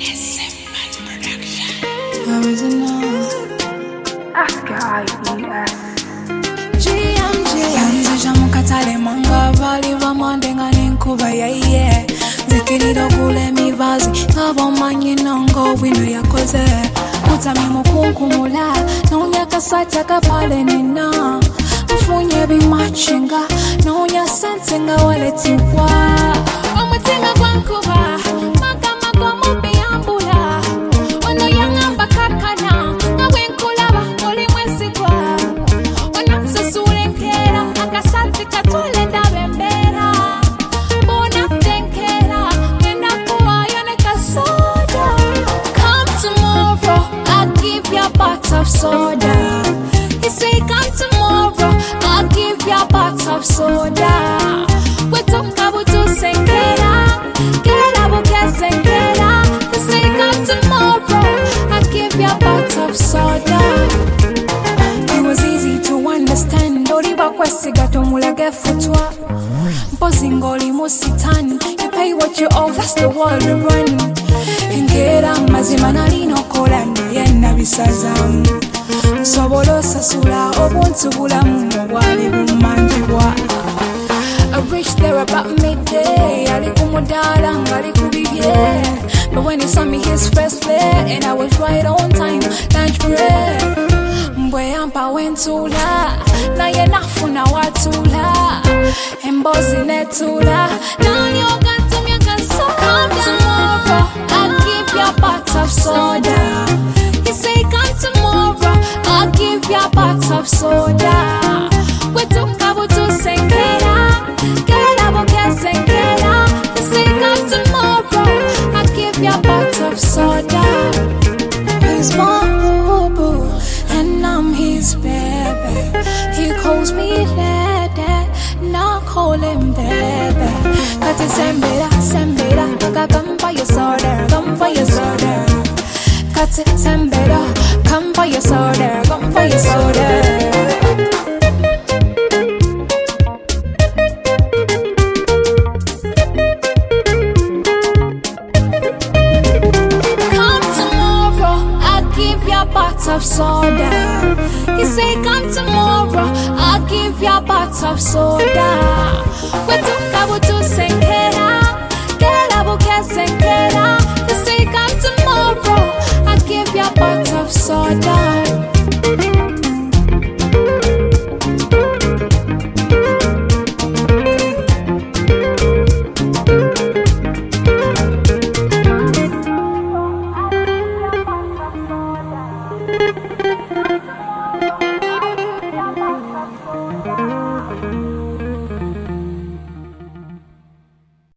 Original. Yanzija mukatale manga bali bamandenga n'enkuba yaye nzikirira okula emibazi nga bomanyi nongo wino yakoze mutamye mukunkumula noonya kasata kapale nina nfunye bimachinga noonya sente nga waletibwa omutima gwankuba magama g'omubiyambula ono yangamba kakana nga bwenkulaba oli mwesigwa ono nsasula enkeera akasati katole ndaba embeera bona tenkera ngenda kuwaayo ne kasoda. Come tomorrow, I'll give you a pot of soda. He say come tomorrow, I'll give you a pot of soda. We talk about to senkera, kera buke senkera. He say come tomorrow, I'll give you a pot of soda. It was easy to understand. Oliba kwesiga tomulage futwa. Mpozi ngoli musitani. You pay what you owe, that's the world to run. Engera mazima nalino kola naye nabisazamu nsobola osasula obuntu bulamu obwali bumanjibwa. I reached there about midday. Ali kumudala ngali kubibye. But when he saw me his first flare and I was right on time, lunch break mbwe yampa wentula naye nafuna watula embozi netula nanyoga tumya kasoda. Come tomorrow, I'll give you a pot of soda. He say come tomorrow, I'll give you a pot of soda. We took about to senkera, kera buke senkera. He say come tomorrow, I'll give you a pot of soda. He's my boo-boo and I'm his baby. He calls me daddy, now call him baby. Got to sembera, sembera, come for your soda, come for your soda. Got to sembera, come for your soda, come for your soda. Pot of soda. He say come tomorrow, I'll give you a pot of soda. We took about to senkera, kera buke senkera. He say come tomorrow, I'll give you a pot of soda.